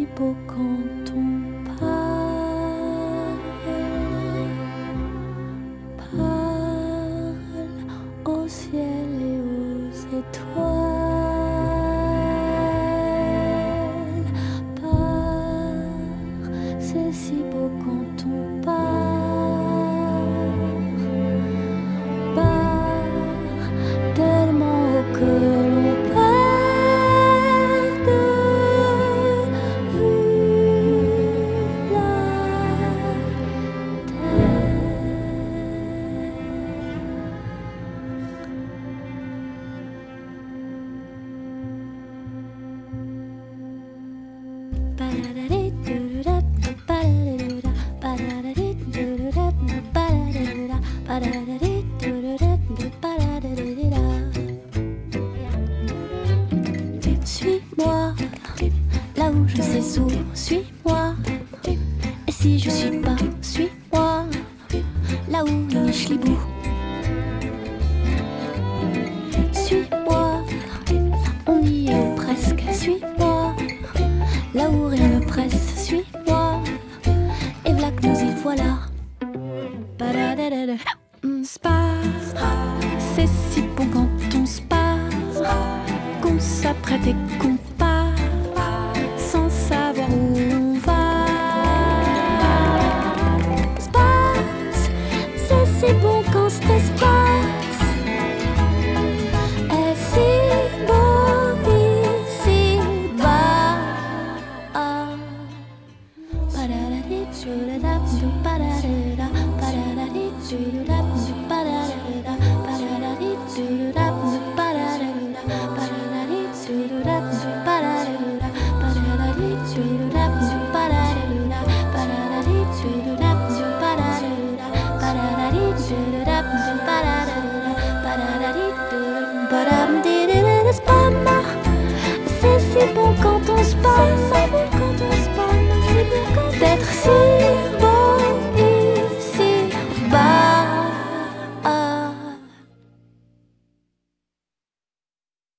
beau quand on parle au ciel et aux étoiles. C'est si beau quand on part tellement haut que l'on perd de vue la Suis-moi, là où je sais où, suis-moi. Et si je suis pas, suis-moi, là où il schlibou. Suis-moi, on y est ou presque, suis-moi, là où rien ne presse, suis-moi. Et v'là que nous y voilà. Space, c'est si beau quand on se passe, qu'on s'apprête et qu'on part, sans savoir où on va. Space, c'est si bon quand cet espace est si beau ici-bas. Ba-da-da-dee-doo-da-da-doo, ba-da-da-da, ba-da-da-dee-doo-da-doo.